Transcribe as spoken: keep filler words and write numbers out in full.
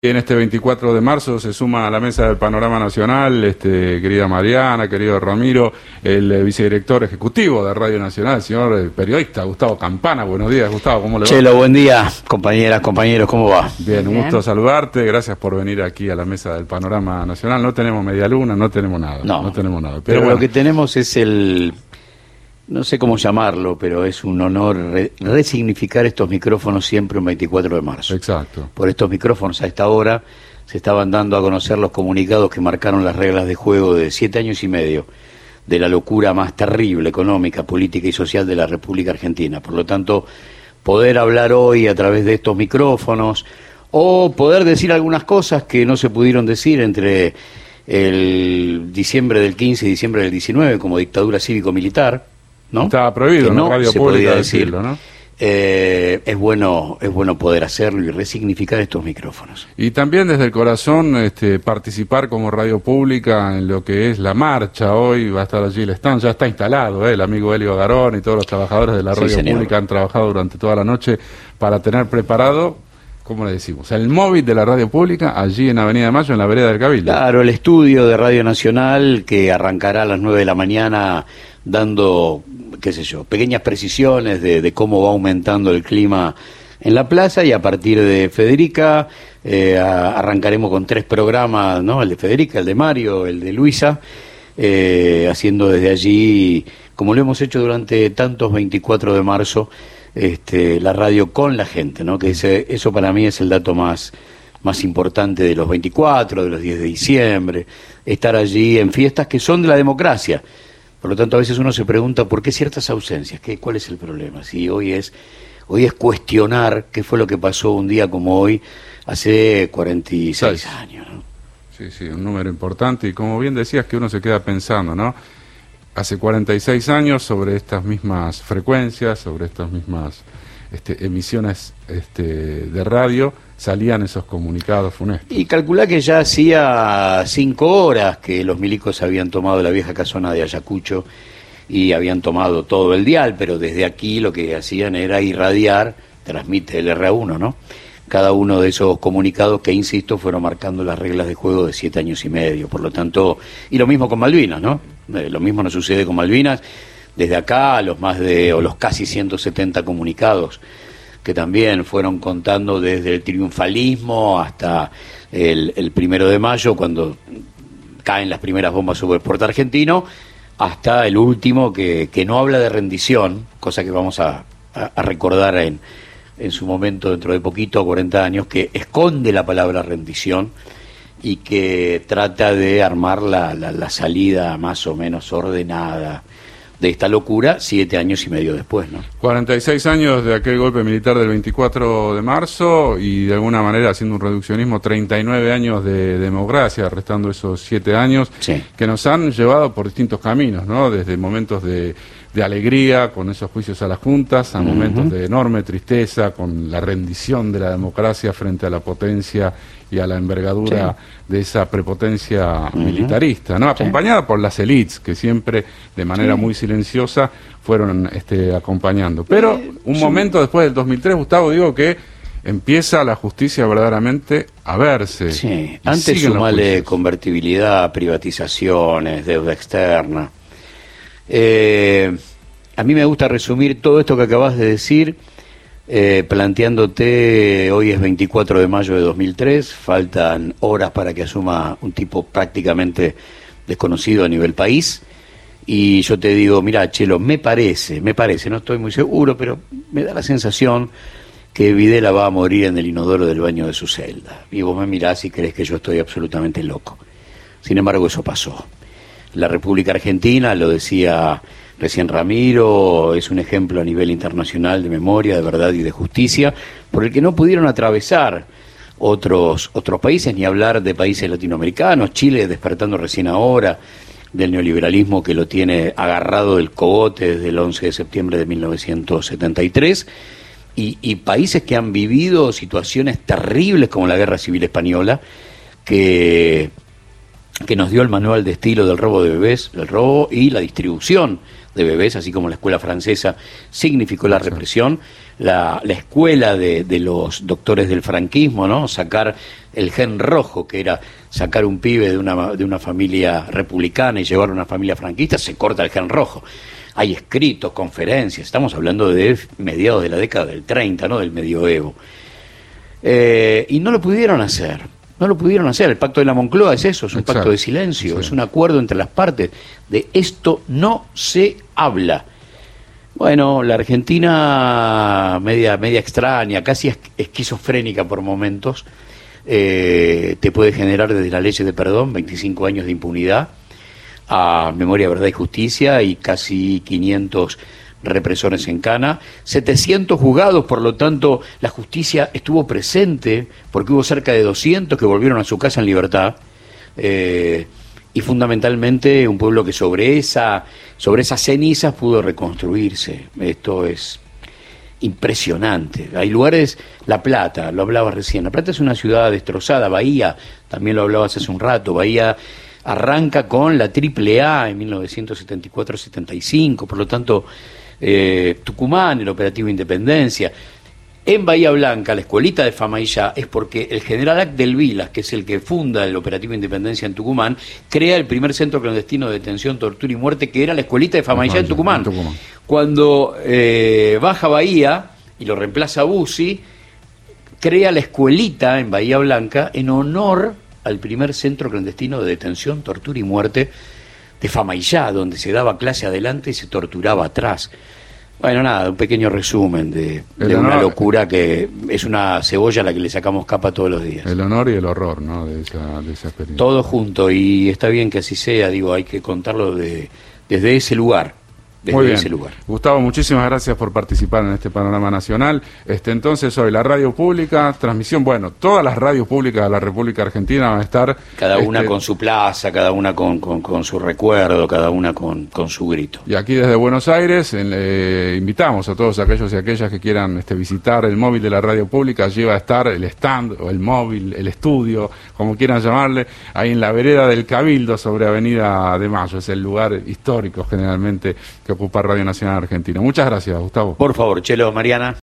En este veinticuatro de marzo se suma a la mesa del Panorama Nacional, este, querida Mariana, querido Ramiro, el eh, vicedirector ejecutivo de Radio Nacional, el señor eh, periodista Gustavo Campana. Buenos días, Gustavo, ¿cómo le va? Chelo, buen día, compañeras, compañeros, ¿cómo va? Bien, un gusto saludarte, gracias por venir aquí a la mesa del Panorama Nacional. No tenemos media luna, no tenemos nada, no, no tenemos nada. Pero, pero bueno, lo que tenemos es el, no sé cómo llamarlo, pero es un honor re, resignificar estos micrófonos siempre un veinticuatro de marzo. Exacto. Por estos micrófonos a esta hora se estaban dando a conocer los comunicados que marcaron las reglas de juego de siete años y medio de la locura más terrible económica, política y social de la República Argentina. Por lo tanto, poder hablar hoy a través de estos micrófonos o poder decir algunas cosas que no se pudieron decir entre el diciembre del quince y diciembre del diecinueve como dictadura cívico-militar, ¿no? Estaba prohibido en no la radio se pública podía decirlo, decir, ¿no? Eh, es bueno es bueno poder hacerlo y resignificar estos micrófonos. Y también desde el corazón este, participar como radio pública en lo que es la marcha. Hoy va a estar allí el stand, ya está instalado, ¿eh? El amigo Elio Garón y todos los trabajadores de la radio sí, pública han trabajado durante toda la noche para tener preparado, ¿cómo le decimos?, el móvil de la radio pública allí en Avenida de Mayo, en la vereda del Cabildo. Claro, el estudio de Radio Nacional que arrancará a las nueve de la mañana dando, qué sé yo, pequeñas precisiones de, de cómo va aumentando el clima en la plaza, y a partir de Federica eh, a, arrancaremos con tres programas, ¿no? El de Federica, el de Mario, el de Luisa, eh, haciendo desde allí, como lo hemos hecho durante tantos veinticuatro de marzo, este, la radio con la gente, ¿no? Que ese, eso para mí es el dato más, más importante de los veinticuatro, de los diez de diciembre, estar allí en fiestas que son de la democracia. Por lo tanto, a veces uno se pregunta por qué ciertas ausencias, ¿qué, cuál es el problema? Si hoy es, hoy es cuestionar qué fue lo que pasó un día como hoy, hace cuarenta y seis años, ¿no? Sí, sí, un número importante, y como bien decías, que uno se queda pensando, ¿no? Hace cuarenta y seis años, sobre estas mismas frecuencias, sobre estas mismas este, emisiones este, de radio, salían esos comunicados funestos. Y calculá que ya hacía cinco horas que los milicos habían tomado la vieja casona de Ayacucho y habían tomado todo el dial, pero desde aquí lo que hacían era irradiar, transmite el R A uno, ¿no? Cada uno de esos comunicados que, insisto, fueron marcando las reglas de juego de siete años y medio. Por lo tanto, y lo mismo con Malvinas, ¿no? Eh, lo mismo nos sucede con Malvinas. Desde acá, los más de, o los casi ciento setenta comunicados que también fueron contando desde el triunfalismo hasta el, el primero de mayo, cuando caen las primeras bombas sobre el puerto argentino, hasta el último que, que no habla de rendición, cosa que vamos a, a, a recordar en, en su momento, dentro de poquito, cuarenta años, que esconde la palabra rendición y que trata de armar la, la, la salida más o menos ordenada de esta locura, siete años y medio después, ¿no? cuarenta y seis años de aquel golpe militar del veinticuatro de marzo y, de alguna manera, haciendo un reduccionismo, treinta y nueve años de democracia, restando esos siete años, sí, que nos han llevado por distintos caminos, ¿no? Desde momentos de, de alegría, con esos juicios a las juntas, a uh-huh. momentos de enorme tristeza, con la rendición de la democracia frente a la potencia y a la envergadura sí. de esa prepotencia uh-huh. militarista, ¿no? Acompañada sí. por las élites, que siempre, de manera sí. muy silenciosa, fueron este, acompañando. Pero eh, un sí. momento después del dos mil tres, Gustavo, digo que empieza la justicia verdaderamente a verse. Sí, antes sumale convertibilidad, privatizaciones, deuda externa. Eh, a mí me gusta resumir todo esto que acabas de decir, Eh, planteándote, hoy es veinticuatro de mayo de dos mil tres, faltan horas para que asuma un tipo prácticamente desconocido a nivel país, y yo te digo, mira, Chelo, me parece, me parece, no estoy muy seguro, pero me da la sensación que Videla va a morir en el inodoro del baño de su celda, y vos me mirás y crees que yo estoy absolutamente loco. Sin embargo, eso pasó. La República Argentina, lo decía recién Ramiro, es un ejemplo a nivel internacional de memoria, de verdad y de justicia, por el que no pudieron atravesar otros, otros países, ni hablar de países latinoamericanos. Chile despertando recién ahora del neoliberalismo que lo tiene agarrado del cogote desde el once de septiembre de mil novecientos setenta y tres, y, y países que han vivido situaciones terribles como la Guerra Civil Española, que, que nos dio el manual de estilo del robo de bebés, el robo y la distribución de bebés, así como la escuela francesa significó la represión. la, la escuela de, de los doctores del franquismo, ¿no? Sacar el gen rojo, que era sacar un pibe de una, de una familia republicana y llevarlo a una familia franquista, se corta el gen rojo. Hay escritos, conferencias, estamos hablando de mediados de la década del treinta, ¿no? Del medioevo. Eh, y no lo pudieron hacer, no lo pudieron hacer. El pacto de la Moncloa es eso, es un Exacto. pacto de silencio, sí. es un acuerdo entre las partes, de esto no se habla. Bueno, la Argentina media, media extraña, casi esquizofrénica por momentos, eh, te puede generar desde la ley de perdón, veinticinco años de impunidad, a Memoria, Verdad y Justicia y casi quinientos represores en cana, setecientos juzgados, por lo tanto la justicia estuvo presente porque hubo cerca de doscientos que volvieron a su casa en libertad, eh, y fundamentalmente un pueblo que sobre esa, sobre esas cenizas pudo reconstruirse. Esto es impresionante. Hay lugares, La Plata, lo hablaba recién, La Plata es una ciudad destrozada, Bahía, también lo hablabas hace un rato, Bahía arranca con la triple A en mil novecientos setenta y cuatro setenta y cinco, por lo tanto eh, Tucumán, el operativo Independencia. En Bahía Blanca, la escuelita de Famaillá, es porque el general Abdel Vilas, que es el que funda el operativo Independencia en Tucumán, crea el primer centro clandestino de detención, tortura y muerte, que era la escuelita de Famaillá en Tucumán. En Tucumán. Cuando eh, baja Bahía y lo reemplaza Bussi, crea la escuelita en Bahía Blanca en honor al primer centro clandestino de detención, tortura y muerte de Famaillá, donde se daba clase adelante y se torturaba atrás. Bueno, nada, un pequeño resumen de, de honor, una locura que es una cebolla a la que le sacamos capa todos los días. El honor y el horror, ¿no?, de esa, de esa experiencia. Todo junto, y está bien que así sea, digo, hay que contarlo de, desde ese lugar. Desde Muy bien. ese lugar. Gustavo, muchísimas gracias por participar en este panorama nacional. Este, entonces, hoy la radio pública, transmisión, bueno, todas las radios públicas de la República Argentina van a estar... Cada una este, con su plaza, cada una con, con, con su recuerdo, cada una con, con su grito. Y aquí desde Buenos Aires eh, invitamos a todos aquellos y aquellas que quieran este, visitar el móvil de la radio pública. Allí va a estar el stand, o el móvil, el estudio, como quieran llamarle, ahí en la vereda del Cabildo, sobre Avenida de Mayo. Es el lugar histórico generalmente que ocupa Radio Nacional Argentina. Muchas gracias, Gustavo. Por favor, Chelo, Mariana.